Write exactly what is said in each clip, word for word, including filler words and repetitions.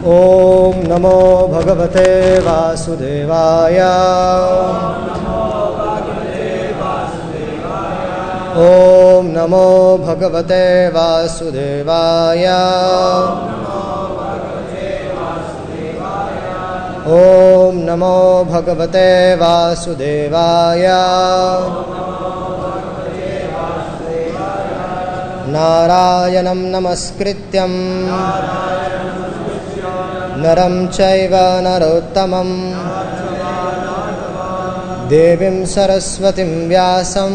ओम नमो भगवते वासुदेवाय। ओम नमो भगवते वासुदेवाय। ओम नमो भगवते वासुदेवाय। नारायणं नमस्कृत्यं नरं चैव नरोत्तमं देवीं सरस्वतीं व्यासं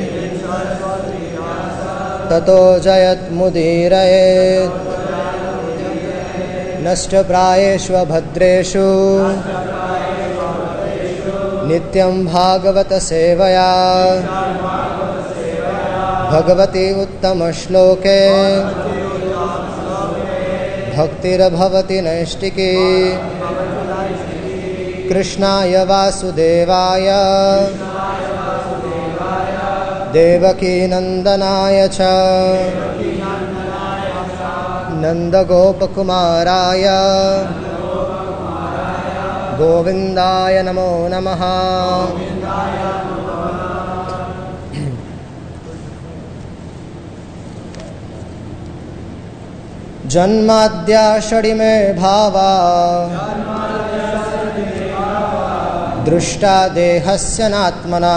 ततो जयत्मुदीरयेत्। नष्टप्रायेषु भद्रेषु नित्यं भागवत सेवया भगवती उत्तमश्लोके भक्तिर्भवति नैष्टिकी। कृष्णाय वासुदेवाय देवकी नंदनाय च नंदगोपकुमाराय गोविंदाय नमो नमः। जन्माद्याषडि मे भावा दृष्टा देहस्य नात्मना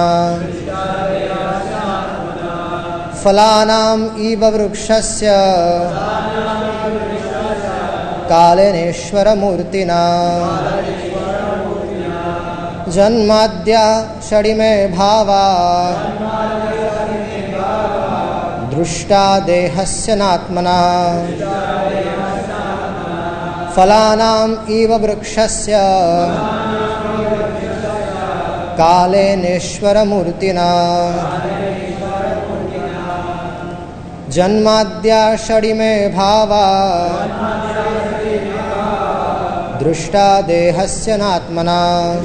फलानाम् इव वृक्षस्य कालेनेश्वरमूर्तिना। जन्माद्याषडि मे भावा दृष्टा देहस्य नात्मना फलानाम् इव वृक्षस्य कालेनेश्वरमूर्तिना। जन्माद्याषडि मे भावा दृष्टा देहस्य नात्मना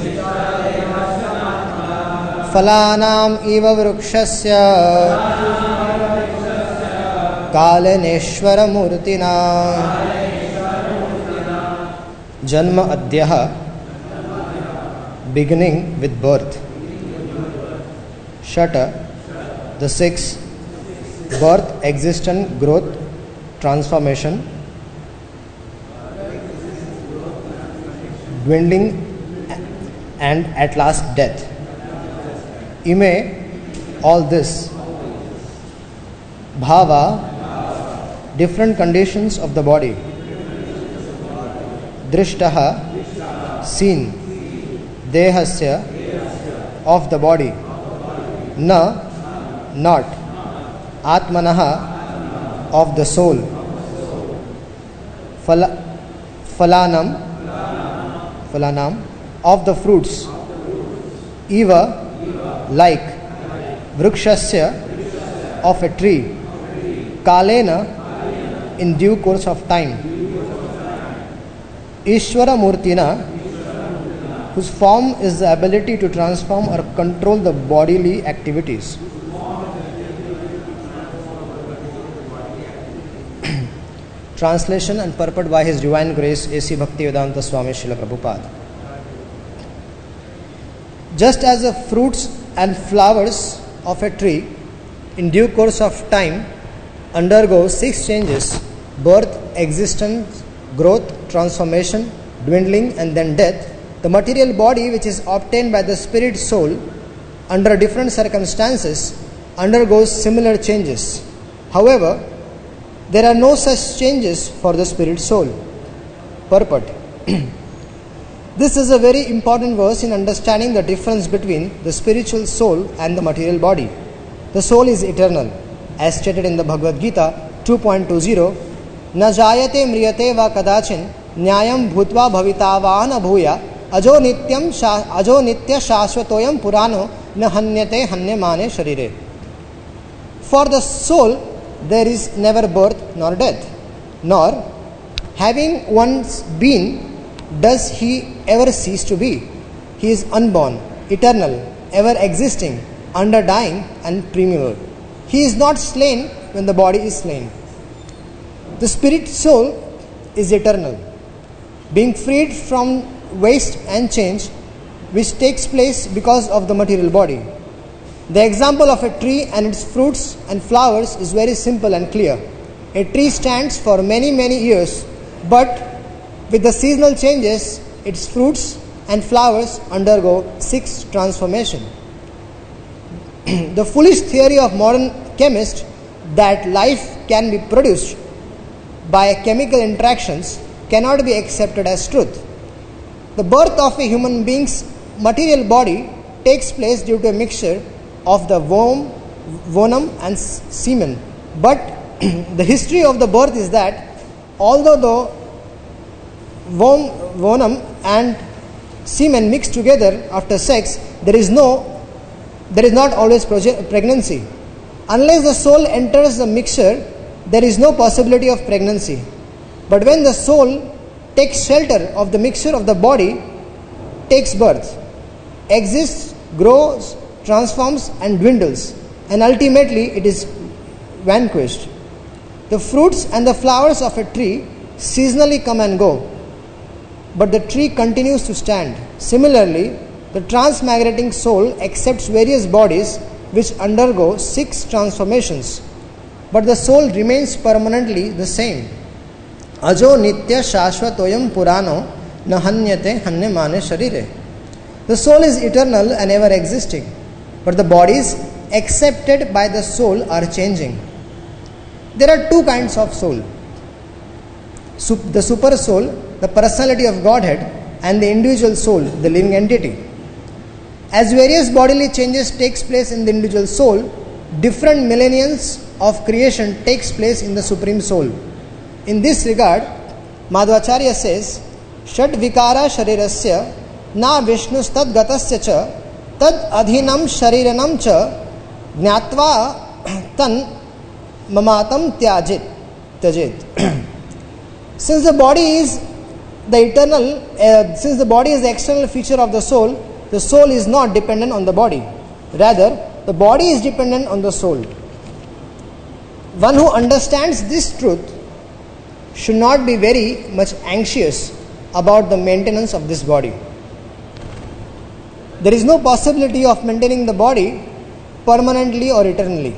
फलानाम् इव वृक्षस्य कालेनेश्वरमूर्तिना। जन्म अद्यः beginning with birth. Shata, the six, birth, existence, growth, transformation, dwindling, and at last death. Ime, all this. Bhava, different conditions of the body. Drishtaha, seen. Dehasya, of the body. Na, not. Atmanaha, of the soul. Phala, phalanam, phalanam, of the fruits. Eva, like. Vrikshasya, of a tree. Kalena, in due course of time. Ishvara Murtina, whose form is the ability to transform or control the bodily activities. Translation and purport by His Divine Grace A C Bhaktivedanta Swami Srila Prabhupada. Just as the fruits and flowers of a tree in due course of time undergo six changes: birth, existence, growth, transformation, dwindling, and then death, the material body, which is obtained by the spirit soul under different circumstances, undergoes similar changes. However, there are no such changes for the spirit soul. Purport. This is a very important verse in understanding the difference between the spiritual soul and the material body. The soul is eternal, as stated in the Bhagavad Gita two point two zero. Na jayate mriyate va kadachin nyayam bhutva bhavitavana bhuya अजो नित्यम अजो नित्य शाश्वतोयम पुरानो न हन्यते हन्यमाने शरीरे. For the soul there is never birth nor death, nor having once been does he ever cease to be. He is unborn, eternal, ever existing, underdying and primeval. He is not slain when the body is slain. The spirit soul is eternal. being freed from waste and change which takes place because of the material body. The example of a tree and its fruits and flowers is very simple and clear. A tree stands for many, many years, but with the seasonal changes, its fruits and flowers undergo six transformations. The foolish theory of modern chemists that life can be produced by chemical interactions cannot be accepted as truth. The birth of a human being's material body takes place due to a mixture of the womb, venom and semen. But the history of the birth is that although the womb, venom and semen mix together after sex, there is no there is not always proge- pregnancy. Unless the soul enters the mixture, there is no possibility of pregnancy. But when the soul takes shelter of the mixture of the body, takes birth, exists, grows, transforms and dwindles, and ultimately it is vanquished. The fruits and the flowers of a tree seasonally come and go, but the tree continues to stand. Similarly, the transmigrating soul accepts various bodies which undergo six transformations, but the soul remains permanently the same. Ajo nitya shashvatoyam purano na hanyate hanyamane sharire. The soul is eternal and ever existing, but the bodies accepted by the soul are changing. There are two kinds of soul: Sup- the super soul, the personality of Godhead, and the individual soul, the living entity. As various bodily changes takes place in the individual soul, different millenniums of creation takes place in the supreme soul. In this regard, Madhvacharya says, Shat vikara sharirasya na vishnustad gatasya cha tad adhinam shariranam cha gnatva tan mamatam tyajit tyajit. Since the body is the eternal, uh, since the body is the external feature of the soul, the soul is not dependent on the body. Rather, the body is dependent on the soul. One who understands this truth should not be very much anxious about the maintenance of this body. There is no possibility of maintaining the body permanently or eternally.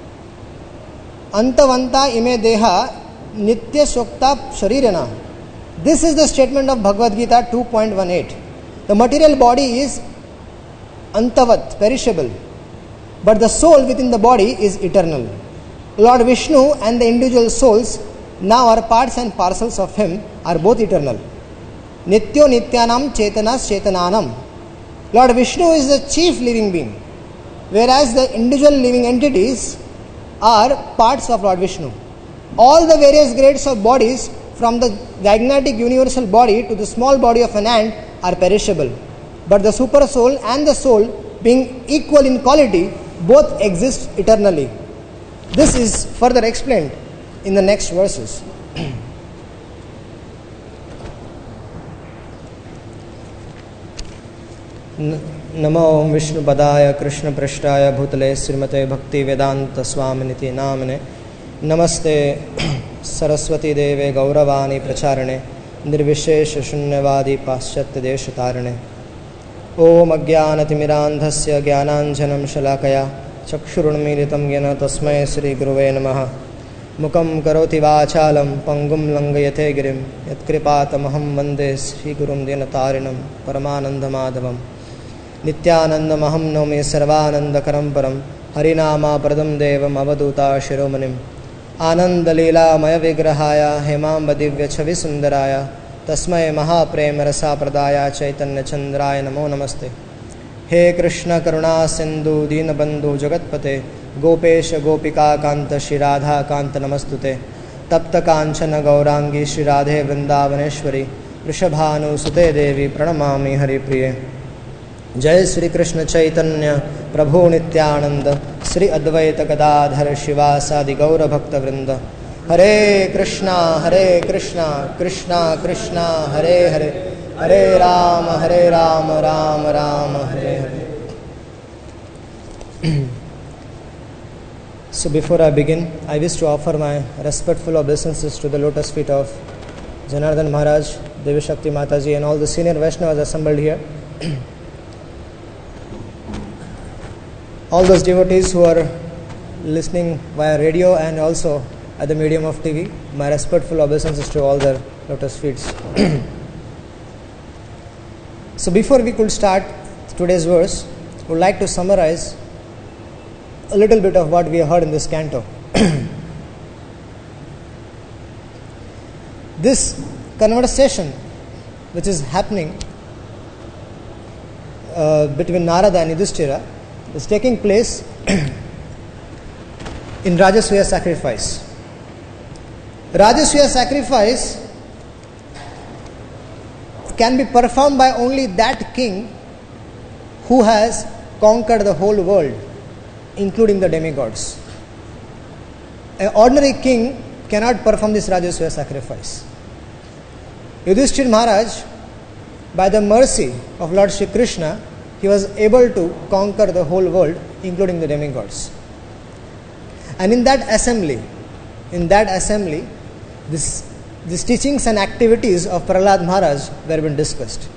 Antavanta ime deha nitya shokta sharirana. This is the statement of Bhagavad Gita two point eighteen. The material body is antavat, perishable, but the soul within the body is eternal. Lord Vishnu and the individual souls now are parts and parcels of him are both eternal. Nityo nityanam chetanas chetananam. Lord Vishnu is the chief living being, whereas the individual living entities are parts of Lord Vishnu. All the various grades of bodies, from the gigantic universal body to the small body of an ant, are perishable. But the super soul and the soul, being equal in quality, both exist eternally. This is further explained in the next verses. Namo Vishnu Padaya Krishna Prishtaya Bhutale Srimate Bhakti Vedanta Swaminiti Namane Namaste Saraswati Deve Gauravani Pracharane Nirvishesha Shunyavadi Paschatya Deshatarane Om Agyanatimirandhasya Gyananjanam Shalakaya Chakshurunmilitam Yena Tasmai Sri Guruve Namaha Mukam Karoti Vachalam Pangum Langayate Girim Yatkripatamaham Vande Sri Gurum Dinatarinam Paramananda Madhavam Nityananda Maham Nomi Sarvananda Karamparam Harinama Pradam Devam Avaduta Shiromanim Ananda Leela Maya Vigrahaya Hemamba Divya Chavi Sundaraya Tasmai Mahaprema Rasa Pradaya Chaitanya Chandraya Namo Namaste. He Krishna Karuna Sindhu Dinabandhu Jagatpate Gopesha Gopika Kanta Shri Radha Kanta Namastute Tapta Kanchana Gaurangi Shri Radhe Vrindavaneshwari Rishabhanu Sute Devi Pranamami Hari Priye. Jai Sri Krishna Chaitanya Prabhu Nityananda Sri Advaita Gadadhar Shivasadi Gaura Bhakta Vrinda. Hare Krishna Hare Krishna Krishna Krishna Hare Hare Hare Rama Hare Rama Rama Rama Hare Hare. So before I begin, I wish to offer my respectful obeisances to the lotus feet of Janardhan Maharaj, Devi Shakti Mataji and all the senior Vaishnavas assembled here. All those devotees who are listening via radio and also at the medium of T V, my respectful obeisances to all their lotus feet. So before we could start today's verse, I would like to summarize a little bit of what we have heard in this canto. This conversation which is happening uh, between Narada and Yudhishthira is taking place in Rajasuya sacrifice. Rajasuya sacrifice can be performed by only that king who has conquered the whole world, including the demigods. An ordinary king cannot perform this Rajasuya sacrifice. Yudhishthira Maharaj, by the mercy of Lord Shri Krishna, he was able to conquer the whole world, including the demigods. And in that assembly, in that assembly, this, these teachings and activities of Prahlad Maharaj were being discussed.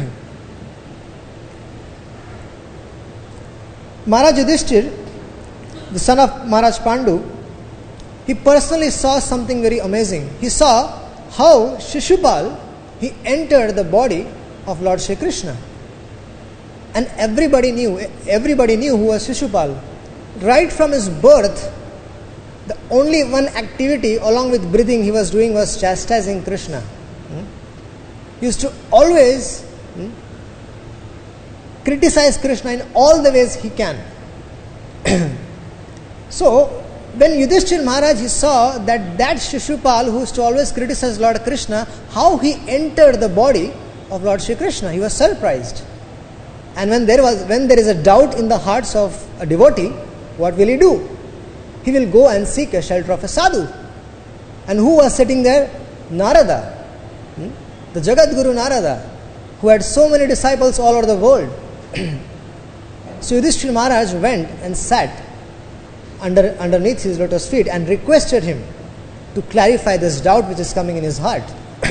Maharaj Yudhishthira, the son of Maharaj Pandu, he personally saw something very amazing. He saw how Shishupal, he entered the body of Lord Shri Krishna. And everybody knew, everybody knew who was Shishupal. Right from his birth, the only one activity along with breathing he was doing was chastising Krishna. Hmm? He used to always hmm, criticize Krishna in all the ways he can. So, when Yudhishthira Maharaj he saw that that Shishupal who used to always criticize Lord Krishna, how he entered the body of Lord Shri Krishna, he was surprised. And when there was when there is a doubt in the hearts of a devotee, what will he do? He will go and seek a shelter of a sadhu. And who was sitting there? Narada, hmm? the Jagat Guru Narada, who had so many disciples all over the world. So Yudhishthira Maharaj went and sat under underneath his lotus feet and requested him to clarify this doubt which is coming in his heart.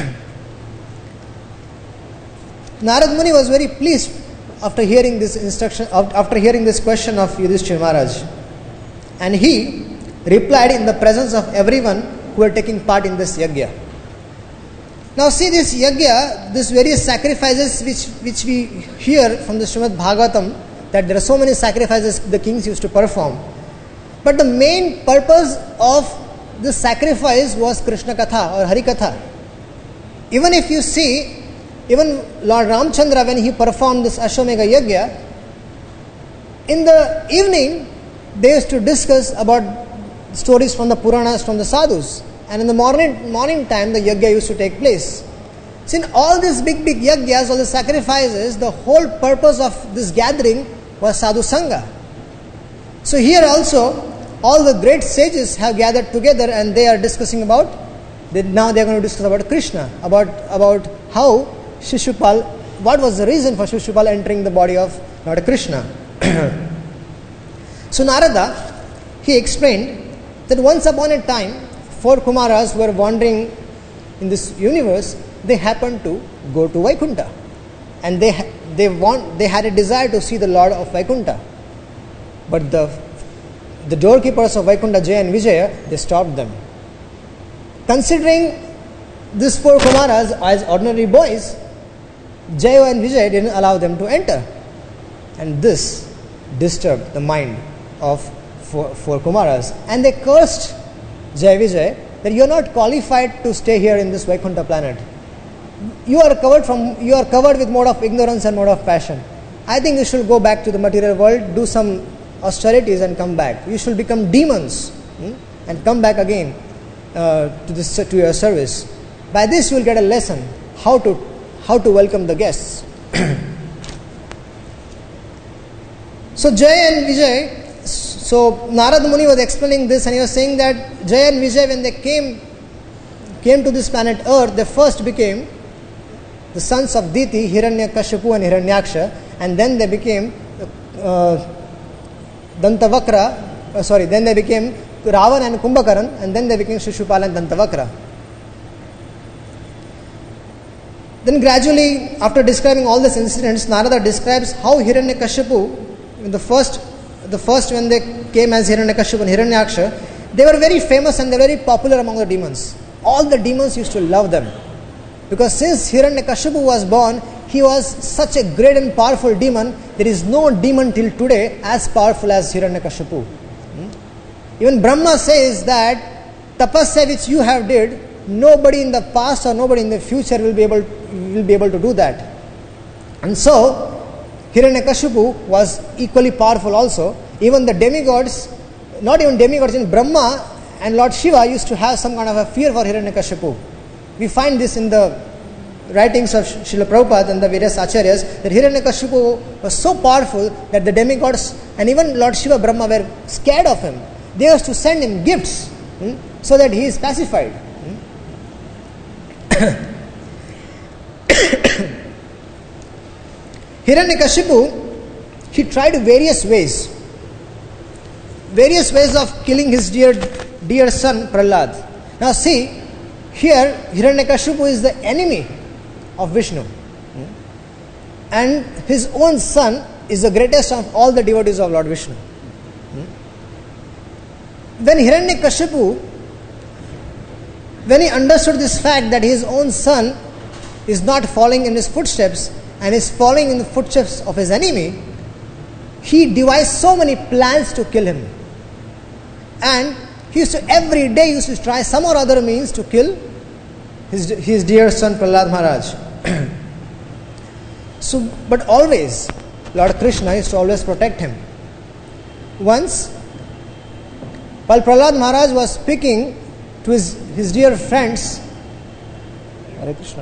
Narad Muni was very pleased after hearing this instruction, after hearing this question of Yudhishthira Maharaj, and he replied in the presence of everyone who were taking part in this yajna. Now see this yajna, these various sacrifices which, which we hear from the Srimad Bhagavatam, that there are so many sacrifices the kings used to perform. But the main purpose of this sacrifice was Krishna Katha or Hari Katha. Even if you see, even Lord Ramchandra, when he performed this Ashwamedha Yajna, in the evening they used to discuss about stories from the Puranas, from the sadhus. And in the morning morning time, the yajna used to take place. So in all these big, big yajnas, all the sacrifices, the whole purpose of this gathering was sadhu sangha. So here also, all the great sages have gathered together and they are discussing about, they, now they are going to discuss about Krishna, about, about how Shishupal, what was the reason for Shishupal entering the body of Lord Krishna. So Narada, he explained that once upon a time, four Kumaras who were wandering in this universe, they happened to go to Vaikuntha. And they they want they had a desire to see the Lord of Vaikuntha. But the the doorkeepers of Vaikuntha, Jaya and Vijaya, they stopped them. Considering these four Kumaras as ordinary boys, Jaya and Vijaya didn't allow them to enter. And this disturbed the mind of four, four Kumaras. And they cursed Jaya Vijaya that you are not qualified to stay here in this Vaikuntha planet. You are covered from you are covered with mode of ignorance and mode of passion. I think you should go back to the material world, do some austerities and come back. You should become demons hmm, and come back again uh, to this to your service. By this you will get a lesson how to how to welcome the guests. So Jaya and Vijay, so Narad Muni was explaining this and he was saying that Jaya and Vijay, when they came came to this planet Earth, they first became the sons of Diti, Hiranyakashipu and Hiranyaksha, and then they became uh, Dantavakra, uh, sorry, then they became Ravan and Kumbhakaran, and then they became Shishupal and Dantavakra. Then gradually, after describing all these incidents, Narada describes how Hiranyakashipu, in the first, the first when they came as Hiranyakashipu and Hiranyaksha, they were very famous and they were very popular among the demons. All the demons used to love them. Because since Hiranyakashipu was born, he was such a great and powerful demon. There is no demon till today as powerful as Hiranyakashipu. Hmm? Even Brahma says that tapasya which you have did, nobody in the past or nobody in the future will be able will be able to do that. And so Hiranyakashipu was equally powerful also. Even the demigods, not even demigods, in Brahma and Lord Shiva used to have some kind of a fear for Hiranyakashipu. We find this in the writings of Srila Prabhupada and the various acharyas, that Hiranyakashipu was so powerful that the demigods and even Lord Shiva, Brahma were scared of him. They used to send him gifts hmm, so that he is pacified. Hiranyakashipu, he tried various ways, various ways of killing his dear, dear son Prahlad. Now see, here Hiranyakashipu is the enemy of Vishnu, and his own son is the greatest of all the devotees of Lord Vishnu. When Hiranyakashipu, when he understood this fact that his own son is not following in his footsteps and is following in the footsteps of his enemy, he devised so many plans to kill him. And he used to, every day, used to try some or other means to kill his, his dear son Prahlad Maharaj. So, but always, Lord Krishna used to always protect him. Once, while Prahlad Maharaj was speaking to his, his dear friends, Hare Krishna,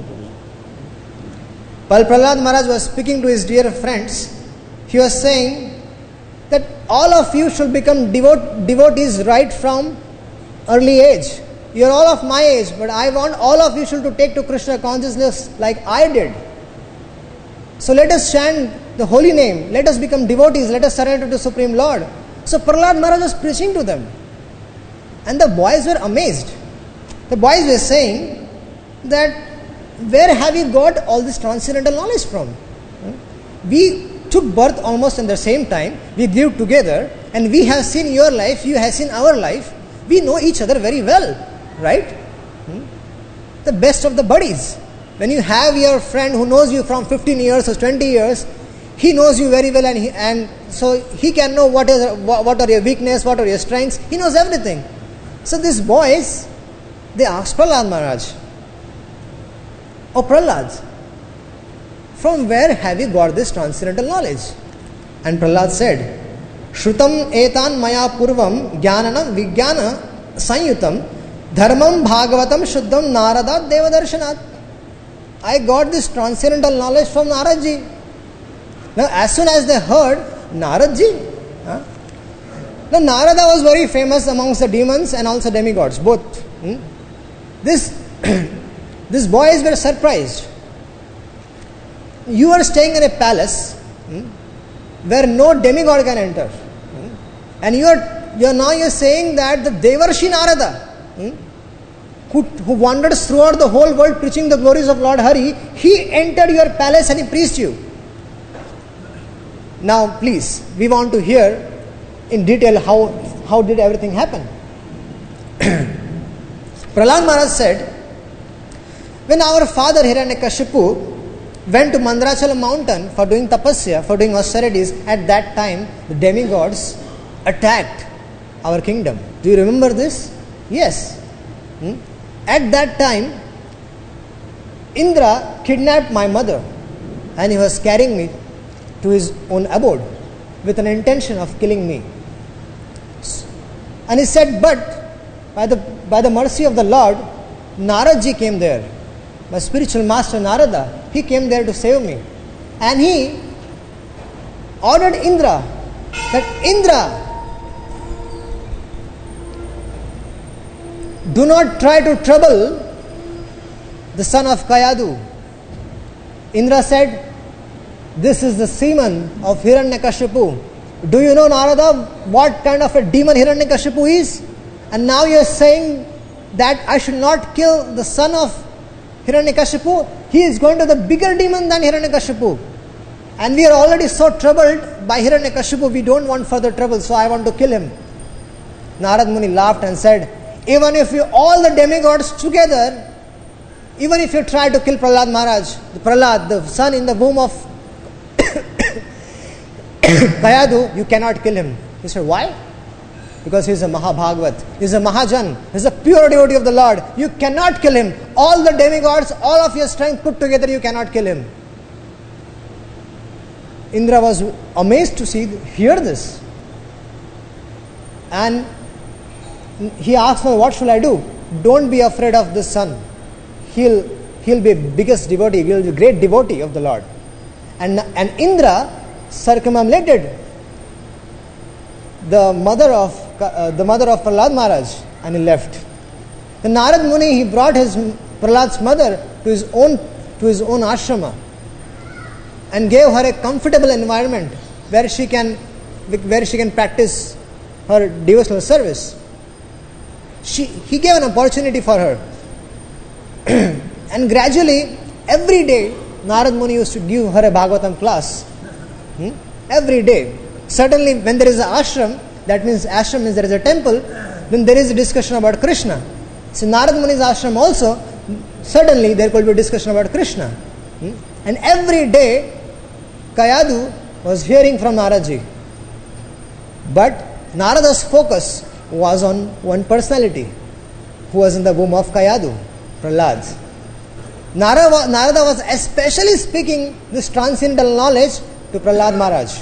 while Prahlad Maharaj was speaking to his dear friends, he was saying that all of you should become devote, devotees right from early age. You are all of my age, but I want all of you should to take to Krishna consciousness like I did. So let us chant the holy name. Let us become devotees. Let us surrender to the Supreme Lord. So Prahlad Maharaj was preaching to them. And the boys were amazed. The boys were saying that, where have you got all this transcendental knowledge from? We took birth almost in the same time. We grew together and we have seen your life, you have seen our life. We know each other very well, right? The best of the buddies. When you have your friend who knows you from fifteen years or twenty years, he knows you very well, and he, and so he can know what is what are your weaknesses, what are your strengths. He knows everything. So these boys, they asked Prahlad Maharaj, "Oh Prahlad, from where have you got this transcendental knowledge?" And Prahlad said, "Shrutam etan maya purvam jnananam vijnana sanyutam dharmam bhagavatam shuddham narada devadarshanat." I got this transcendental knowledge from Naradji. Now, as soon as they heard Naradji, huh? now Narada was very famous amongst the demons and also demigods, both. Hmm? This, these boys were surprised. You are staying in a palace hmm, where no demigod can enter, hmm? and you are you are now you are saying that the Devarshi Narada, hmm, who, who wanders throughout the whole world preaching the glories of Lord Hari, he entered your palace and he preached you. Now, please, we want to hear in detail how how did everything happen. Prahlad Maharaj said, when our father Hiranyakashipu went to Mandrachalam mountain for doing tapasya, for doing austerities, at that time the demigods attacked our kingdom. Do you remember this? Yes. Hmm? At that time, Indra kidnapped my mother and he was carrying me to his own abode with an intention of killing me. And he said, but by the by the mercy of the Lord, Naradji came there. My spiritual master Narada, he came there to save me. And he ordered Indra that, Indra, do not try to trouble the son of Kayadu. Indra said, this is the semen of Hiranyakashipu. Do you know, Narada, what kind of a demon Hiranyakashipu is? And now you are saying that I should not kill the son of Hiranyakashipu, he is going to the bigger demon than Hiranyakashipu. And we are already so troubled by Hiranyakashipu, we don't want further trouble, so I want to kill him. Narad Muni laughed and said, even if you, all the demigods together, even if you try to kill Prahlad Maharaj, the Prahlad, the son in the womb of Kayadu, you cannot kill him. He said, why? Because he is a Mahabhagavat, he is a Mahajan, he is a pure devotee of the Lord. You cannot kill him. All the demigods, all of your strength put together, you cannot kill him. Indra was amazed to see, hear this. And he asked me, what shall I do? Don't be afraid of this son. He'll, he'll be biggest devotee, he'll be a great devotee of the Lord. And, and Indra circumambulated the mother of uh, the mother of Prahlad Maharaj, and he left. The Narad Muni, he brought his Prahlad's mother to his own to his own ashrama and gave her a comfortable environment where she can where she can practice her devotional service. She he gave an opportunity for her. And gradually, every day, Narad Muni used to give her a Bhagavatam class. Hmm? Every day. Certainly, when there is an ashram, that means ashram means there is a temple, then there is a discussion about Krishna. So, Narad Muni's ashram also, certainly there could be a discussion about Krishna. Hmm? And every day, Kayadu was hearing from Naradji. But Narada's focus was on one personality who was in the womb of Kayadu, Prahlad. Narada, Narada was especially speaking this transcendental knowledge to Prahlad Maharaj.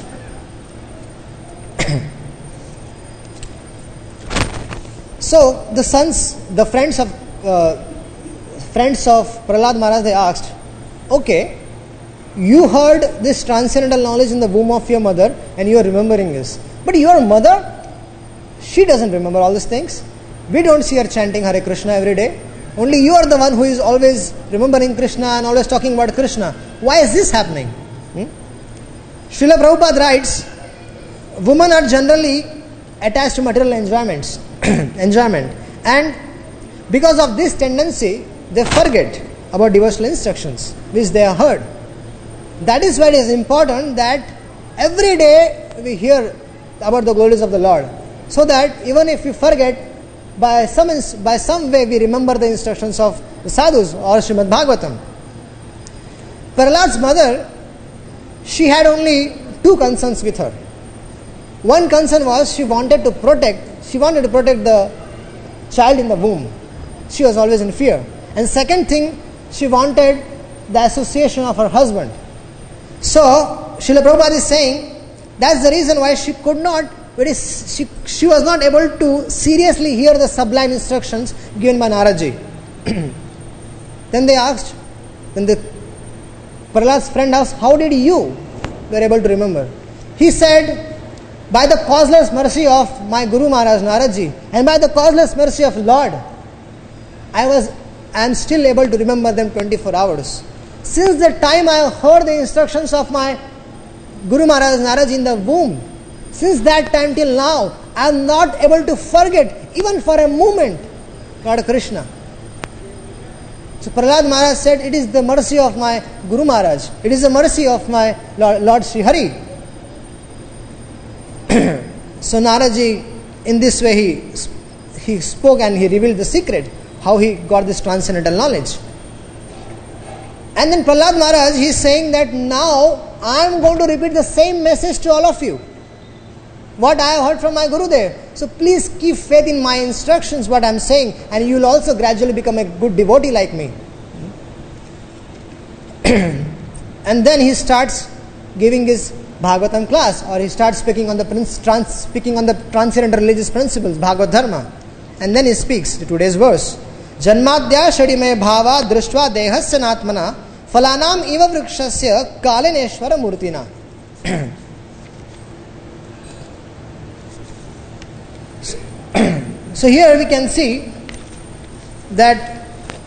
So the sons, the friends of uh, friends of Prahlad Maharaj, they asked, okay, you heard this transcendental knowledge in the womb of your mother and you are remembering this. But your mother, she doesn't remember all these things. We don't see her chanting Hare Krishna every day. Only you are the one who is always remembering Krishna and always talking about Krishna. Why is this happening? Hmm? Srila Prabhupada writes, women are generally attached to material enjoyments, enjoyment, and because of this tendency, they forget about devotional instructions which they have heard. That is why it is important that every day we hear about the glories of the Lord, so that even if we forget, by some by some way we remember the instructions of the sadhus or Srimad Bhagavatam. Prahlad's mother, she had only two concerns with her. One concern was she wanted to protect, she wanted to protect the child in the womb. She was always in fear. And second thing, she wanted the association of her husband. So, Srila Prabhupada is saying, that's the reason why she could not, she, she was not able to seriously hear the sublime instructions given by Naradji. Then they asked, then the Prahlad's friend asked, how did you were able to remember? He said, by the causeless mercy of my Guru Maharaj Naradji and by the causeless mercy of Lord, I was, I am still able to remember them twenty-four hours. Since the time I heard the instructions of my Guru Maharaj Naradji in the womb, since that time till now, I am not able to forget even for a moment Lord Krishna. So Prahlad Maharaj said, it is the mercy of my Guru Maharaj. It is the mercy of my Lord, Lord Sri Hari. So Naradji, in this way he, he spoke and he revealed the secret, how he got this transcendental knowledge. And then Prahlad Maharaj, he is saying that now I am going to repeat the same message to all of you. What I have heard from my Gurudev. So please keep faith in my instructions, what I am saying, and you will also gradually become a good devotee like me. And then he starts giving his Bhagavatam class, or he starts speaking on the trans, speaking on the transcendental religious principles, Bhagavad Dharma. And then he speaks to today's verse. Janmadya shadime bhava drishtva dehasya natmana falanam eva vrikshasya kalaneshwara murtina. So here we can see that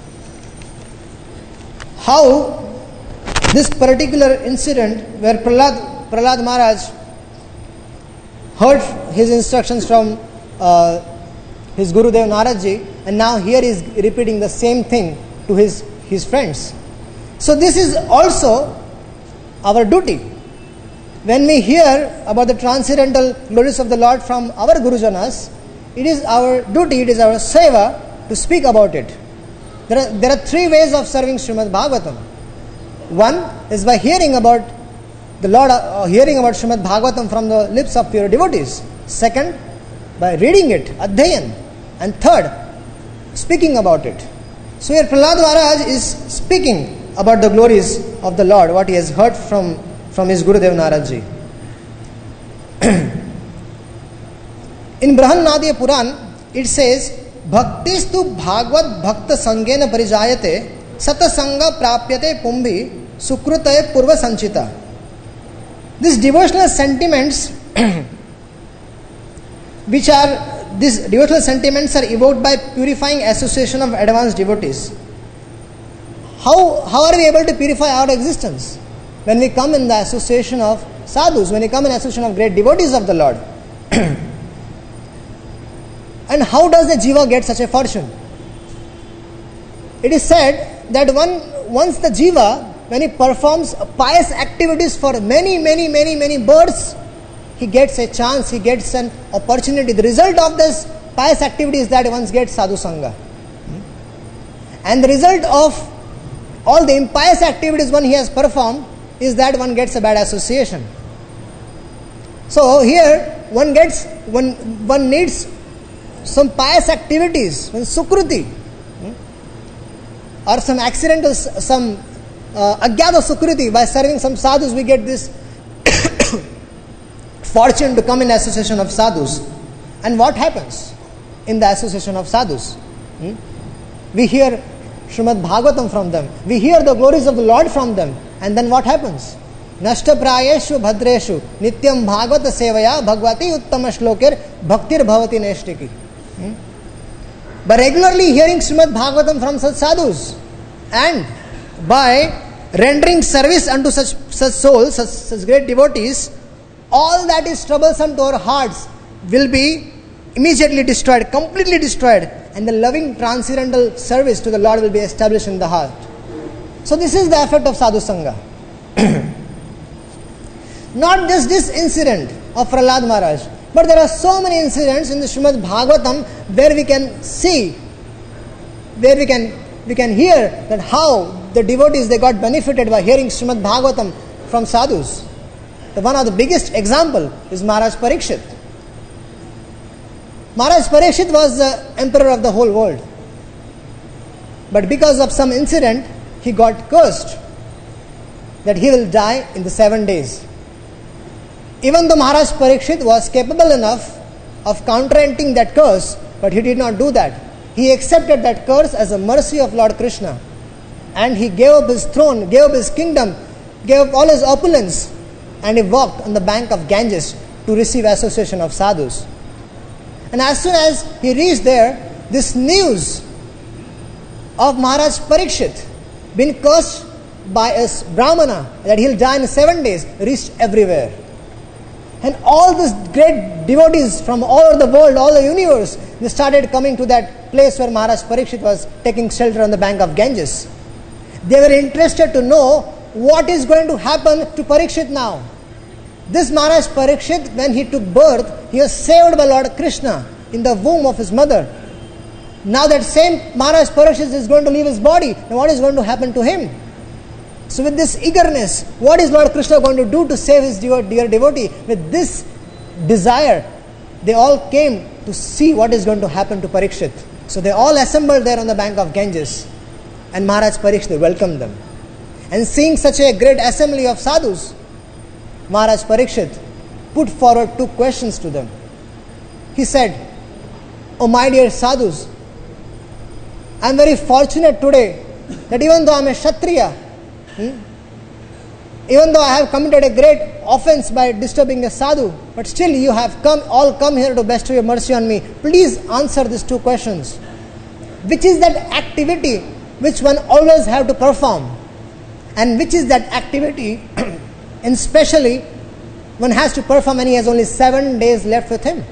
how this particular incident where Prahlad, Prahlad Maharaj heard his instructions from uh, his Gurudev Naradji, and now here he is repeating the same thing to his his friends. So this is also our duty. When we hear about the transcendental glories of the Lord from our Gurujanas, it is our duty, it is our seva to speak about it. There are, there are three ways of serving Srimad Bhagavatam. One is by hearing about the Lord, uh, hearing about Srimad Bhagavatam from the lips of pure devotees. Second, by reading it, Adhyayan. And third, speaking about it. So here Prahlad Maharaj is speaking about the glories of the Lord, what he has heard from, from his Gurudev Narad Ji. In Brahannadiya Puran, it says, Bhaktistu Bhagavad Bhakta Sangena Parijayate Satasanga Prapyate Pumbi Sukrutaye Purva Sanchita. These devotional sentiments, which are these devotional sentiments are evoked by purifying association of advanced devotees. How, how are we able to purify our existence? When we come in the association of sadhus, when we come in association of great devotees of the Lord. And how does the jiva get such a fortune? It is said that one, once the jiva, when he performs pious activities for many, many, many, many births, he gets a chance, he gets an opportunity. The result of this pious activity is that one gets sadhu sangha. And the result of all the impious activities one he has performed is that one gets a bad association. So here one gets, one, one needs some pious activities, one sukruti, or some accidental, some uh, agyata sukruti. By serving some sadhus, we get this fortune to come in association of sadhus. And what happens in the association of sadhus? Hmm? We hear Srimad Bhagavatam from them. We hear the glories of the Lord from them. And then what happens? Nashta prayeshu bhadreshu nityam bhagavata sevaya bhagavati uttama shlokir bhaktir bhavati neshtiki. Hmm? By regularly hearing Srimad Bhagavatam from such sadhus and by rendering service unto such, such souls, such, such great devotees, all that is troublesome to our hearts will be immediately destroyed, completely destroyed, and the loving transcendental service to the Lord will be established in the heart. So this is the effect of sadhu sangha. Not just this incident of Prahlad Maharaj, but there are so many incidents in the Srimad Bhagavatam where we can see, where we can we can hear that how the devotees, they got benefited by hearing Srimad Bhagavatam from sadhus. The one of the biggest example is Maharaj Parikshit. Maharaj Parikshit was the emperor of the whole world. But because of some incident, he got cursed that he will die in the seven days. Even though Maharaj Parikshit was capable enough of counteracting that curse, but he did not do that. He accepted that curse as a mercy of Lord Krishna. And he gave up his throne, gave up his kingdom, gave up all his opulence, and he walked on the bank of Ganges to receive association of sadhus. And as soon as he reached there, this news of Maharaj Parikshit being cursed by a Brahmana that he'll die in seven days reached everywhere. And all these great devotees from all over the world, all the universe, they started coming to that place where Maharaj Parikshit was taking shelter on the bank of Ganges. They were interested to know what is going to happen to Parikshit now. This Maharaj Parikshit, when he took birth, he was saved by Lord Krishna in the womb of his mother. Now that same Maharaj Parikshit is going to leave his body. Now what is going to happen to him? So with this eagerness, what is Lord Krishna going to do to save his dear, dear devotee? With this desire, they all came to see what is going to happen to Parikshit. So they all assembled there on the bank of Ganges. And Maharaj Parikshit welcomed them. And seeing such a great assembly of sadhus, Maharaj Parikshit put forward two questions to them. He said, "Oh my dear sadhus, I am very fortunate today that even though I am a Kshatriya, hmm, even though I have committed a great offense by disturbing a sadhu, but still you have come all come here to bestow your mercy on me. Please answer these two questions. Which is that activity which one always have to perform? And which is that activity and especially one has to perform when he has only seven days left with him?"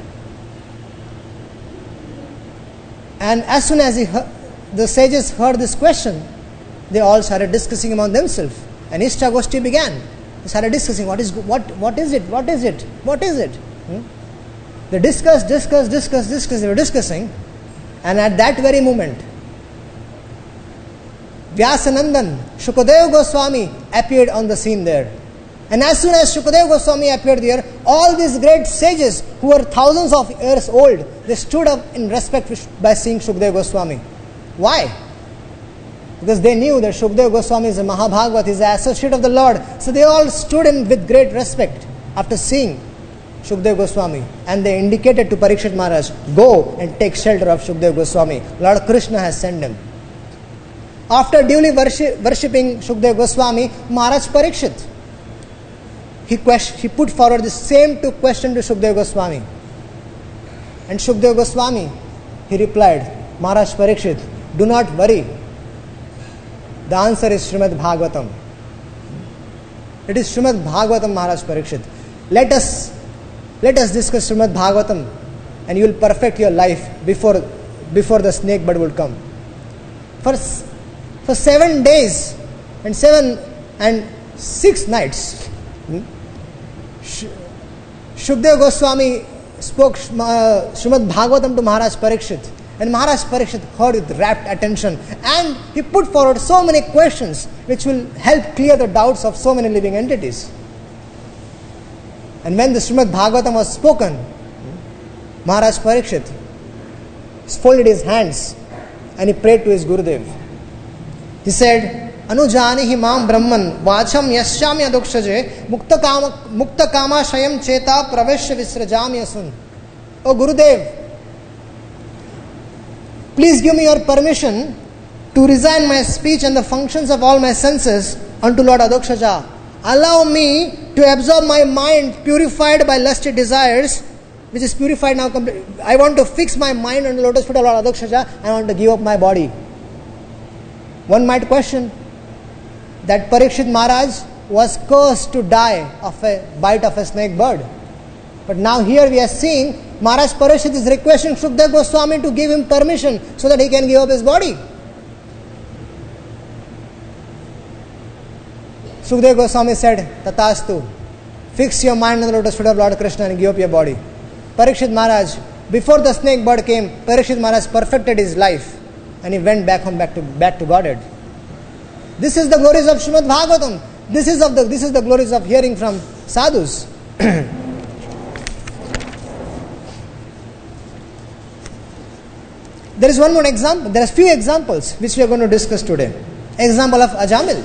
And as soon as he heard, the sages heard this question, they all started discussing among themselves. And Ishtagoshti began. They started discussing, what is what what is it? What is it? What is it? Hmm? They discussed, discussed, discussed, discussed, they were discussing. And at that very moment, Vyasanandan, Shukadeva Goswami appeared on the scene there. And as soon as Shukadeva Goswami appeared there, all these great sages who were thousands of years old, they stood up in respect by seeing Shukadeva Goswami. Why? Because they knew that Shukadeva Goswami is a Mahabhagavat, he is an associate of the Lord. So they all stood in with great respect after seeing Shukadeva Goswami. And they indicated to Parikshit Maharaj, go and take shelter of Shukadeva Goswami. Lord Krishna has sent him. After duly worship, worshipping Shukadeva Goswami, Maharaj Parikshit, he, question, he put forward the same two questions to Shukadeva Goswami. And Shukadeva Goswami, he replied, Maharaj Parikshit, do not worry. The answer is Srimad Bhagavatam. It is Srimad Bhagavatam, Maharaj Parikshit. Let us, let us discuss Srimad Bhagavatam and you will perfect your life before, before the snake bird will come. For, for seven days and seven and six nights, hmm, Shukadeva Goswami spoke uh, Srimad Bhagavatam to Maharaj Parikshit. And Maharaj Parikshit heard with rapt attention, and he put forward so many questions which will help clear the doubts of so many living entities. And when the Srimad Bhagavatam was spoken, Maharaj Parikshit folded his hands and he prayed to his Gurudev. He said, Anujanihi mam brahman vacham yasyami adukshaje mukta kama mukta kama shayam cheta praveshya visrajami asun. O Gurudev, please give me your permission to resign my speech and the functions of all my senses unto Lord Adokshaja. Allow me to absorb my mind purified by lusty desires, which is purified now. I want to fix my mind on the lotus feet of Lord Adokshaja. I want to give up my body. One might question that Parikshit Maharaj was cursed to die of a bite of a snake bird. But now here we are seeing Maharaj Parikshit is requesting Shukadeva Goswami to give him permission so that he can give up his body. Shukadeva Goswami said, Tatastu, fix your mind on the lotus feet of Lord Krishna and give up your body. Parikshit Maharaj, before the snake bird came, Parikshit Maharaj perfected his life and he went back home, back to back to Godhead. This is the glories of Srimad Bhagavatam. This is of the this is the glories of hearing from sadhus. There is one more example. There are few examples which we are going to discuss today. Example of Ajamil.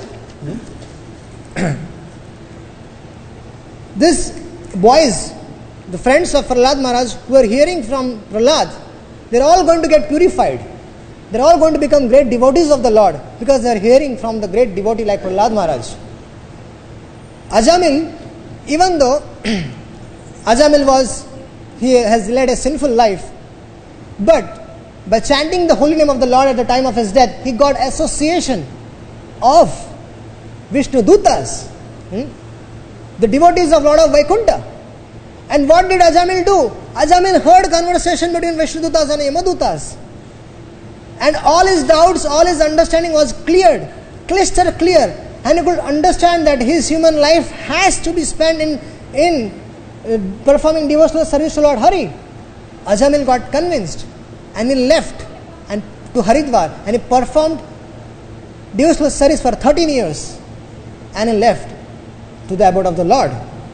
These boys, the friends of Prahlad Maharaj, who are hearing from Prahlad, they are all going to get purified. They are all going to become great devotees of the Lord because they are hearing from the great devotee like Prahlad Maharaj. Ajamil, even though Ajamil was, he has led a sinful life, but by chanting the holy name of the Lord at the time of his death, he got association of Vishnu Dutas, hmm? the devotees of Lord of Vaikuntha. And what did Ajamil do? Ajamil heard conversation between Vishnu Dutas and Yamadutas. And all his doubts, all his understanding was cleared, crystal clear. And he could understand that his human life has to be spent in, in uh, performing devotional service to Lord Hari. Ajamil got convinced. And he left and to Haridwar and he performed devotional service for thirteen years and he left to the abode of the Lord.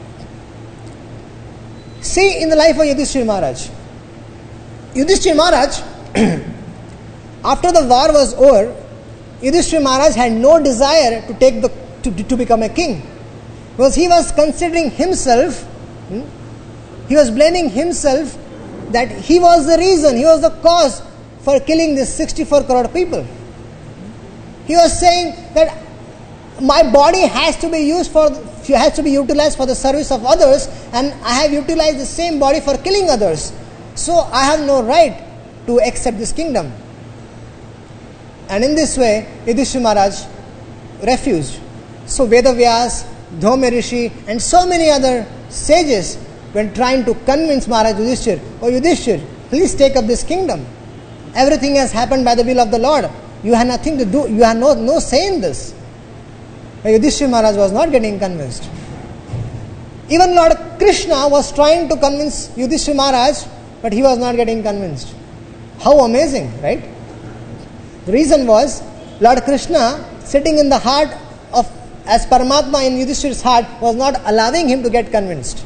See in the life of Yudhishthira Maharaj. Yudhishthira Maharaj, after the war was over, Yudhishthira Maharaj had no desire to take the to, to become a king. Because he was considering himself, hmm, he was blaming himself that he was the reason, he was the cause for killing this sixty-four crore people. He was saying that my body has to be used for, has to be utilized for the service of others, and I have utilized the same body for killing others. So I have no right to accept this kingdom. And in this way, Yudhishthira Maharaj refused. So Vedavyas, Dhome Rishi, and so many other sages when trying to convince Maharaj Yudhishthira, oh Yudhishthira, please take up this kingdom. Everything has happened by the will of the Lord. You had nothing to do, you had no, no say in this. But Yudhishthira Maharaj was not getting convinced. Even Lord Krishna was trying to convince Yudhishthira Maharaj, but he was not getting convinced. How amazing, right? The reason was, Lord Krishna, sitting in the heart of, as Paramatma in Yudhishthira's heart, was not allowing him to get convinced.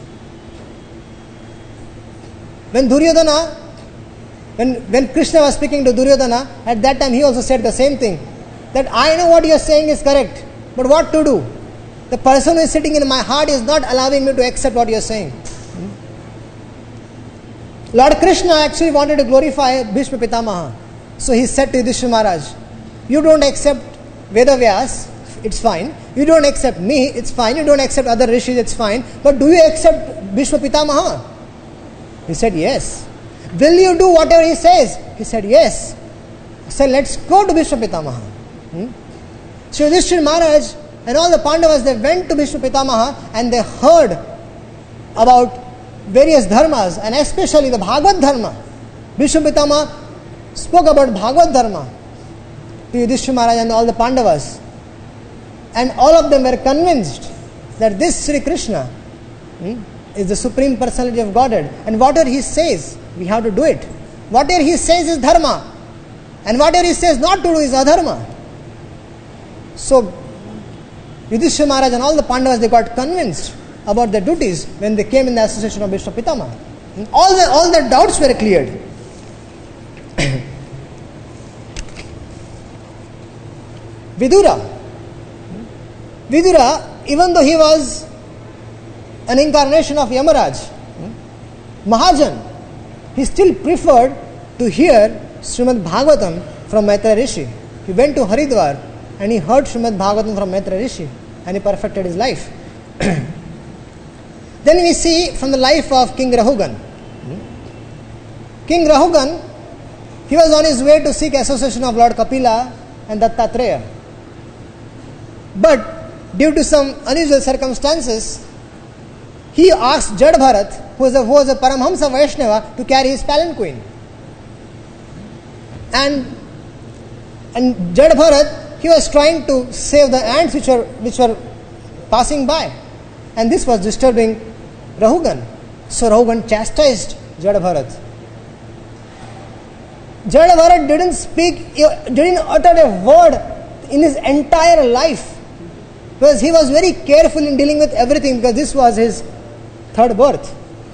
When Duryodhana, when, when Krishna was speaking to Duryodhana, at that time he also said the same thing. That I know what you are saying is correct, but what to do? The person who is sitting in my heart is not allowing me to accept what you are saying. Hmm? Lord Krishna actually wanted to glorify Bhishma Pitamaha. So he said to Yudhishthira Maharaj, you don't accept Vedavyas, it's fine. You don't accept me, it's fine. You don't accept other rishis, it's fine. But do you accept Bhishma Pitamaha? He said, yes. Will you do whatever he says? He said, yes. He said, let's go to Bhishma Pitamaha. Hmm? So Yudhishthira Maharaj and all the Pandavas, they went to Bhishma Pitamaha and they heard about various dharmas and especially the Bhagavad Dharma. Bhishma Pitamaha spoke about Bhagavad Dharma to Yudhishthira Maharaj and all the Pandavas. And all of them were convinced that this Sri Krishna hmm, is the Supreme Personality of Godhead. And whatever he says, we have to do it. Whatever he says is dharma. And whatever he says not to do is adharma. So, Yudhishthira Maharaj and all the Pandavas, they got convinced about their duties when they came in the association of Bhishma Pitamaha. And all the, all their doubts were cleared. Vidura. Vidura, even though he was an incarnation of Yamaraj, Mahajan, he still preferred to hear Srimad Bhagavatam from Maitreya Rishi. He went to Haridwar and he heard Srimad Bhagavatam from Maitreya Rishi and he perfected his life. Then we see from the life of King Rahugan. King Rahugan, he was on his way to seek association of Lord Kapila and Dattatreya. But due to some unusual circumstances, he asked Jad Bharat, who was a, who was a Paramhamsa Vaishnava, to carry his palanquin. And, and Jad Bharat, he was trying to save the ants which were, which were passing by. And this was disturbing Rahugan. So Rahugan chastised Jad Bharat. Jad Bharat didn't speak, didn't utter a word in his entire life. Because he was very careful in dealing with everything, because this was his third birth.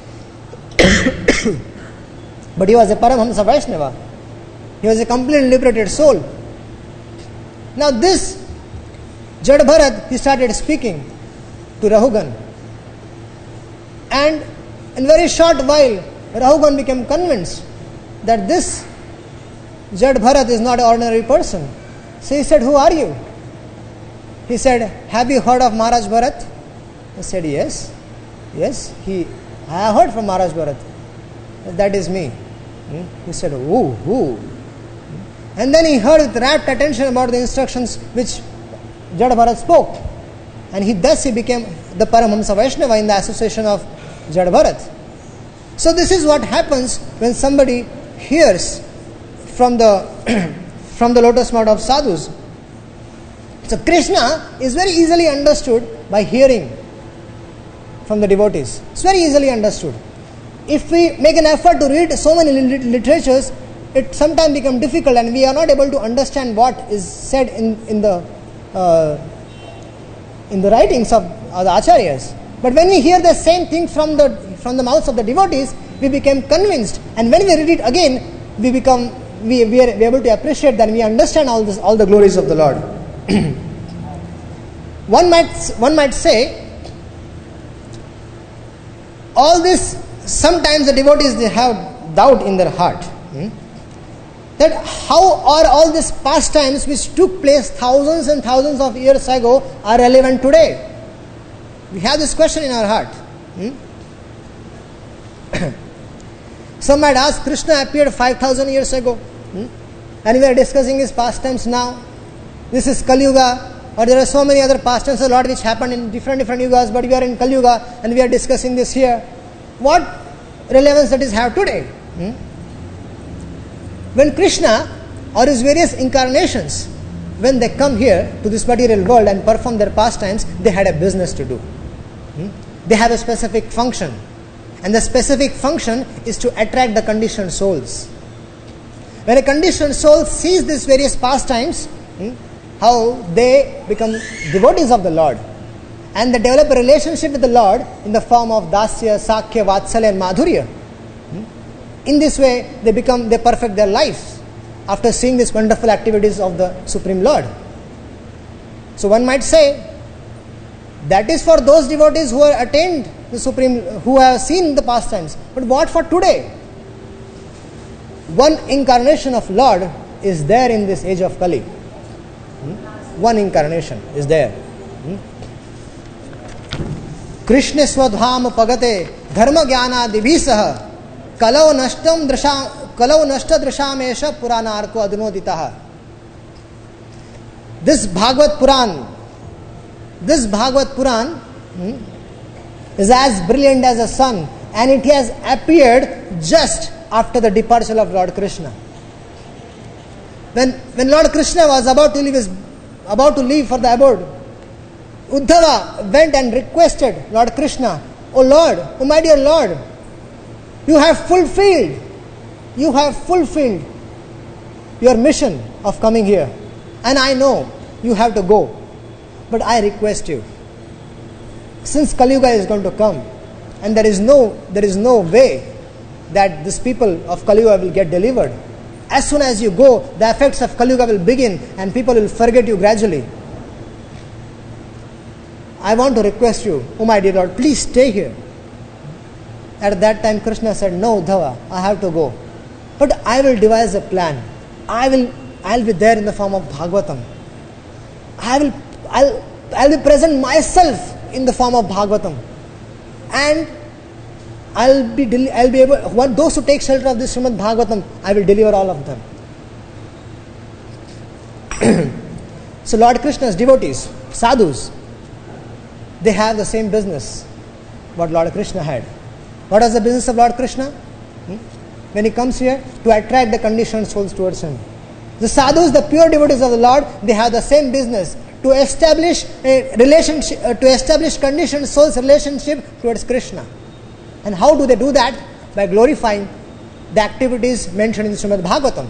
But he was a Paramhamsa Vaishnava. He was a completely liberated soul. Now this Jad Bharat, he started speaking to Rahugan. And in very short while, Rahugan became convinced that this Jad Bharat is not an ordinary person. So he said, who are you? He said, have you heard of Maharaj Bharat? He said, yes. Yes, he, I have heard from Maharaj Bharat. That is me. He said, ooh, ooh. And then he heard with rapt attention about the instructions which Jad Bharat spoke. And he thus he became the Paramhamsa Vaishnava in the association of Jad Bharat. So this is what happens when somebody hears from the, from the lotus mouth of sadhus. So Krishna is very easily understood by hearing from the devotees. It's very easily understood. If we make an effort to read so many literatures, it sometimes becomes difficult and we are not able to understand what is said in, in the uh, in the writings of uh, the acharyas. But when we hear the same thing from the from the mouths of the devotees, we become convinced. And when we read it again, we become we, we are able to appreciate that, and we understand all this, all the glories of the Lord. one might one might say, all this, sometimes the devotees, they have doubt in their heart. Hmm? That how are all these pastimes which took place thousands and thousands of years ago are relevant today? We have this question in our heart. Hmm? Some might ask, Krishna appeared five thousand years ago. Hmm? And we are discussing his pastimes now. This is Kali Yuga. Or there are so many other pastimes of the Lord which happened in different different yugas, but we are in Kali Yuga and we are discussing this here. What relevance does it have today? Hmm? When Krishna or his various incarnations, when they come here to this material world and perform their pastimes, they had a business to do. Hmm? They have a specific function. And the specific function is to attract the conditioned souls. When a conditioned soul sees these various pastimes, hmm, how they become devotees of the Lord, and they develop a relationship with the Lord in the form of dasya, sakya, vatsalya and madhurya. Hmm? In this way, they become, they perfect their lives after seeing these wonderful activities of the Supreme Lord. So one might say, that is for those devotees who have attained the Supreme, who have seen the pastimes. But what for today? One incarnation of Lord is there in this age of Kali. Hmm? One incarnation is there. Hmm? Krishna swadham pagate dharma jnana dibhisah kalau nashtam drasham kalau nashta drashamesha puranarko adunoditah. This Bhagavad Puran, this Bhagavad Puran hmm, is as brilliant as the sun, and it has appeared just after the departure of Lord Krishna. When when Lord Krishna was about to leave his, about to leave for the abode, Uddhava went and requested Lord Krishna, "O Lord, O my dear Lord, you have fulfilled, you have fulfilled your mission of coming here, and I know you have to go, but I request you, since Kali Yuga is going to come, and there is no there is no way that these people of Kali Yuga will get delivered. As soon as you go, the effects of Kali Yuga will begin, and people will forget you gradually. I want to request you, oh my dear Lord, please stay here." At that time, Krishna said, "No, Uddhava, I have to go, but I will devise a plan. I will, I'll be there in the form of Bhagavatam. I will, I'll, I'll be present myself in the form of Bhagavatam, and I'll be, del- I'll be able. One, those who take shelter of this Srimad Bhagavatam, I will deliver all of them." So Lord Krishna's devotees, sadhus, they have the same business what Lord Krishna had. What is the business of Lord Krishna? Hmm? When he comes here, to attract the conditioned souls towards him. The sadhus, the pure devotees of the Lord, they have the same business, to establish a relationship, uh, to establish conditioned souls' relationship towards Krishna. And how do they do that? By glorifying the activities mentioned in Srimad Bhagavatam.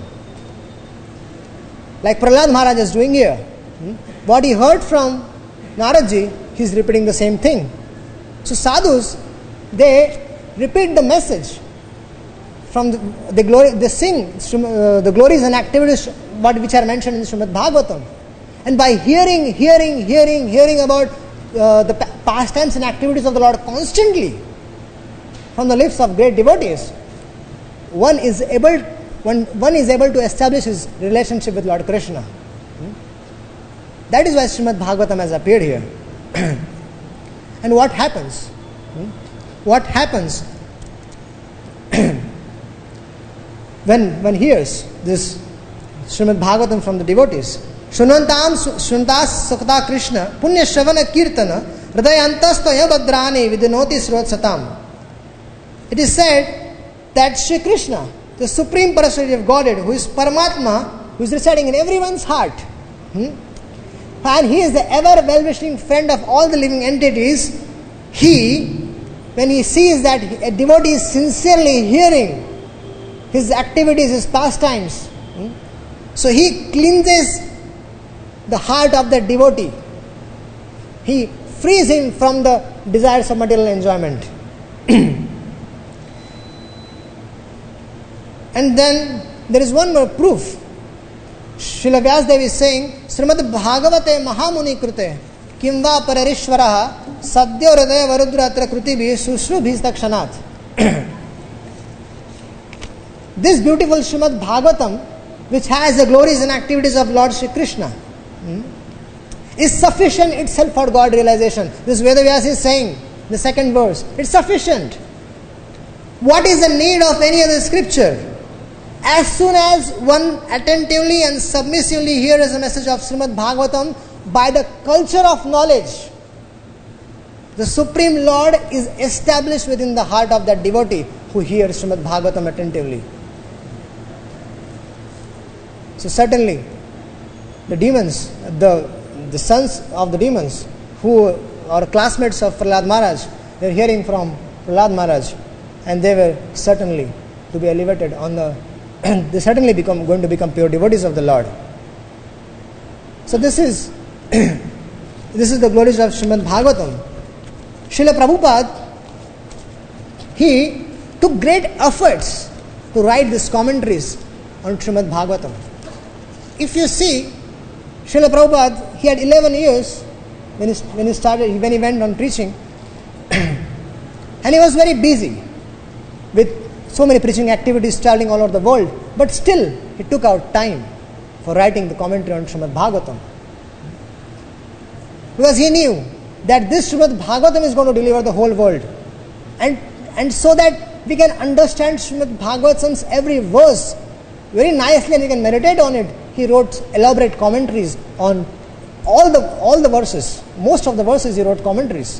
Like Prahlad Maharaj is doing here. Hmm? What he heard from Naradji, he is repeating the same thing. So sadhus, they repeat the message from the, the glory, they sing uh, the glories and activities what, which are mentioned in Srimad Bhagavatam. And by hearing, hearing, hearing, hearing about uh, the pastimes and activities of the Lord constantly from the lips of great devotees, one is able, one, one is able to establish his relationship with Lord Krishna. Hmm? That is why Srimad Bhagavatam has appeared here. And what happens? Hmm? What happens when one hears this Srimad Bhagavatam from the devotees? Shunantam Shuntas Sukta Krishna Punya Shavana Kirtana Hridayantastaya Badrani Vidinoti Srotsatam. It is said that Shri Krishna, the Supreme Personality of Godhead, who is Paramatma, who is residing in everyone's heart, hmm? and he is the ever well-wishing friend of all the living entities, he, when he sees that a devotee is sincerely hearing his activities, his pastimes, hmm? so he cleanses the heart of the devotee. He frees him from the desires of material enjoyment. And then there is one more proof. Srila Vyasdev is saying, Srimad Bhagavate Mahamuni Krute Kimva Pararishvaraha Sadhya Hridaya Varudra Krutibhi Sushrubhi Stakshanat. This beautiful Srimad Bhagavatam, which has the glories and activities of Lord Shri Krishna, hmm, is sufficient itself for God realization. This Vedavyas is saying, the second verse, it's sufficient. What is the need of any other scripture? As soon as one attentively and submissively hears the message of Srimad Bhagavatam, by the culture of knowledge, the Supreme Lord is established within the heart of that devotee who hears Srimad Bhagavatam attentively. So certainly, the demons, the the sons of the demons, who are classmates of Prahlad Maharaj, they were hearing from Prahlad Maharaj, and they were certainly to be elevated on the, they certainly become going to become pure devotees of the Lord. So this is this is the glories of Srimad Bhagavatam. Srila Prabhupada, he took great efforts to write these commentaries on Srimad Bhagavatam. If you see, Srila Prabhupada, he had eleven years when he, when he started, when he went on preaching, and he was very busy with so many preaching activities traveling all over the world, but still he took out time for writing the commentary on Srimad Bhagavatam. Because he knew that this Srimad Bhagavatam is going to deliver the whole world. And, and so that we can understand Srimad Bhagavatam's every verse very nicely and we can meditate on it, he wrote elaborate commentaries on all the all the verses. Most of the verses he wrote commentaries.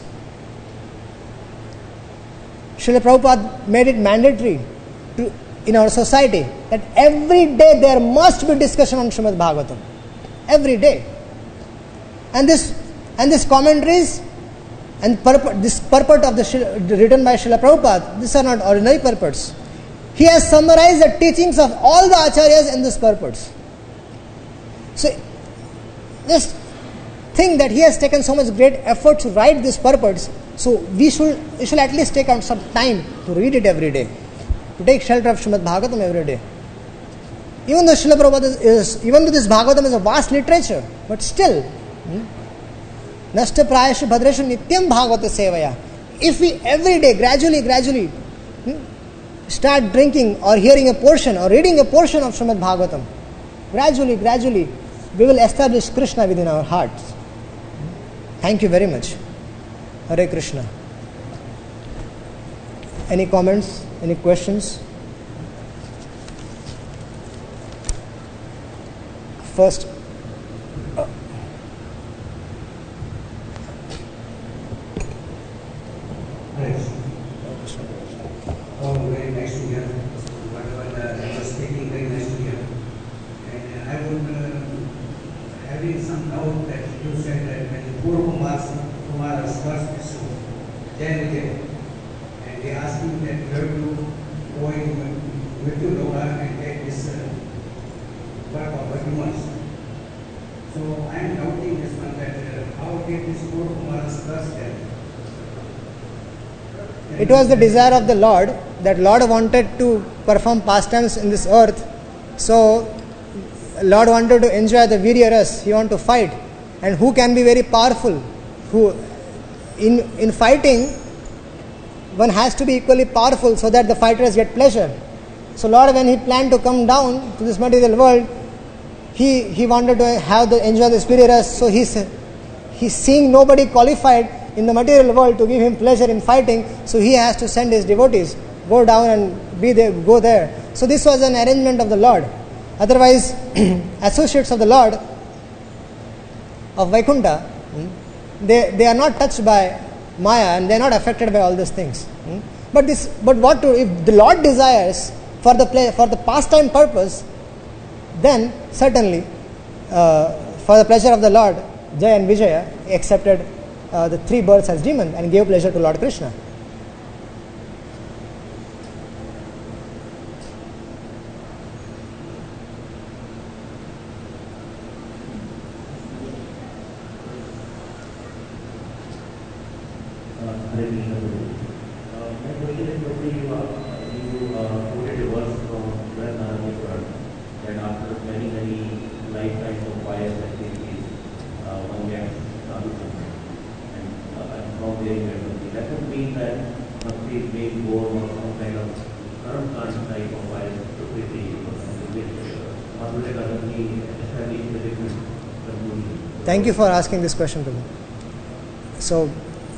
Srila Prabhupada made it mandatory to, in our society that every day there must be discussion on Srimad Bhagavatam. Every day. And this and these commentaries and purport, this purport of the written by Srila Prabhupada, these are not ordinary purports. He has summarized the teachings of all the acharyas in these purports. So, just think that he has taken so much great effort to write these purports. So, we should we should at least take out some time to read it every day, to take shelter of Srimad Bhagavatam every day. Even though Srila Prabhupada is, is even though this Bhagavatam is a vast literature, but still, Nashta Prayashu Bhadreshu Nityam Bhagavata Sevaya. If we every day, gradually, gradually, hmm, start drinking or hearing a portion or reading a portion of Srimad Bhagavatam, gradually, gradually, we will establish Krishna within our hearts. Thank you very much. Hare Krishna. Any comments? Any questions? First, uh, Oh, very nice to hear. Whatever uh, you were speaking, very nice to hear. And I would uh, having some doubt that you said that when the poor Kumars, Kumaras first is Jain Vijay, and they asked him that you have to go in Mrityu Loka and take this uh, work of Bhaktimas. So I am doubting this one that uh, how did this poor Kumaras first there? it was the desire of the Lord that Lord wanted to perform pastimes in this earth. So, Lord wanted to enjoy the Virya Ras. He wanted to fight. And who can be very powerful? Who, in, in fighting, one has to be equally powerful so that the fighters get pleasure. So, Lord, when He planned to come down to this material world, He, he wanted to have the enjoy the Virya Ras. So, He's, he's seeing nobody qualified in the material world to give him pleasure in fighting, so he has to send his devotees, go down and be there, go there. So this was an arrangement of the Lord. Otherwise, associates of the Lord of Vaikuntha, they, they are not touched by Maya and they are not affected by all these things. But this, but what to, if the Lord desires for the play, for the pastime purpose, then certainly uh, for the pleasure of the Lord, Jaya and Vijaya accepted Uh, the three births as demon and gave pleasure to Lord Krishna. Thank you for asking this question, Prabhu. So,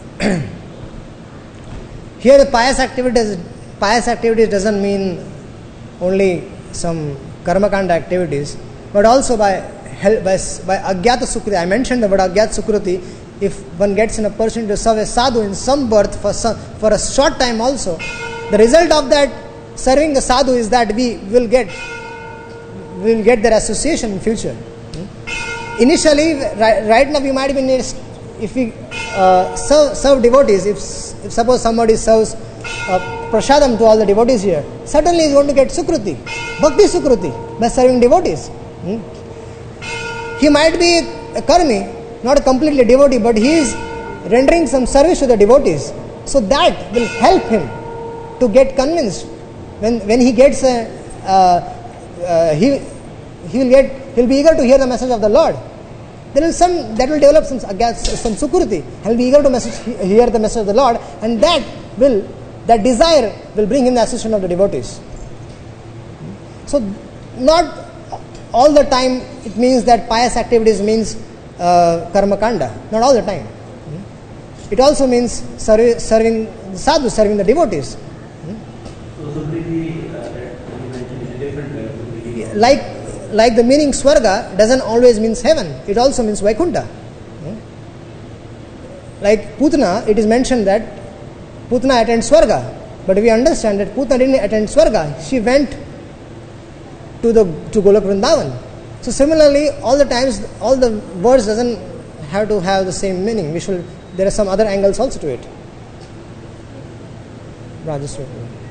here the pious activities, pious activities doesn't mean only some karmakanda activities, but also by help, by, by agyata sukruti. I mentioned the word agyata sukruti. If one gets in a person to serve a sadhu in some birth for some, for a short time also, the result of that serving the sadhu is that we will get will get their association in future. Hmm? Initially, right, right now we might be near, if we uh, serve, serve devotees, if, if suppose somebody serves uh, prasadam to all the devotees here, certainly he is going to get sukruti, bhakti sukruti, by serving devotees. Hmm? He might be a karmi, not a completely devotee, but he is rendering some service to the devotees. So that will help him to get convinced. When when he gets a, uh, uh, he he will get he will be eager to hear the message of the Lord. There will some that will develop some some sukruti. He will be eager to message, hear the message of the Lord, and that will that desire will bring him the assistance of the devotees. So not all the time it means that pious activities means uh, karma kanda. Not all the time. It also means servi- serving the sadhu, serving the devotees. So Sukriti, uh, that you mentioned is different. Uh, like like the meaning swarga doesn't always means heaven. It also means Vaikuntha. Like Putana, it is mentioned that Putana attended swarga, but we understand that Putana didn't attend swarga. She went to the to Golok Vrindavan. So similarly, all the times, all the words doesn't have to have the same meaning. We should. There are some other angles also to it. Rajeshwar.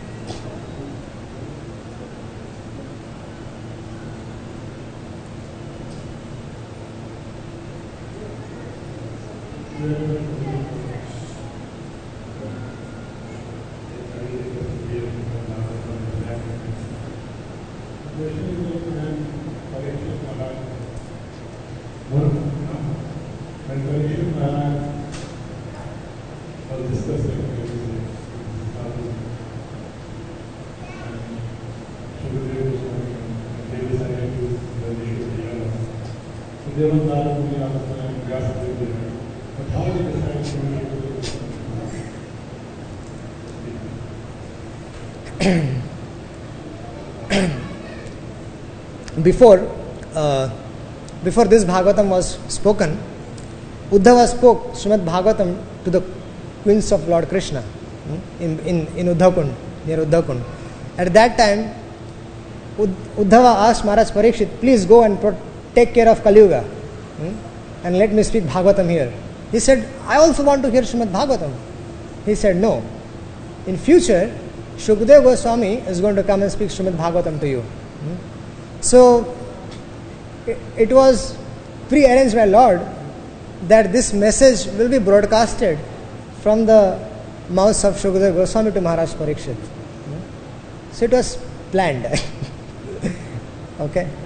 Before, uh, before this Bhagavatam was spoken, Uddhava spoke Srimad Bhagavatam to the queens of Lord Krishna in in in Uddhavkund, near Uddhavkund. At that time, Uddhava asked Maharaj Parikshit, please go and pro- take care of Kali Yuga hmm? and let me speak Bhagavatam here. He said, I also want to hear Srimad Bhagavatam. He said, no. In future, Shukadeva Goswami is going to come and speak Srimad Bhagavatam to you. Hmm? So, it, it was pre-arranged by Lord that this message will be broadcasted from the mouths of Shukadeva Goswami to Maharaj Parikshit. Hmm? So, it was planned. Okay.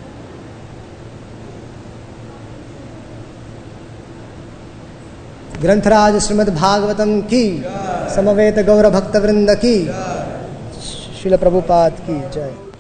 ग्रंथराज Shrimad Bhagavatam की समवेत गौर भक्त वृंद की श्रील प्रभुपाद की जय.